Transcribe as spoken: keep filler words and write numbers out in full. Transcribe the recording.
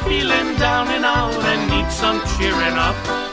feeling down and out and need some cheering up.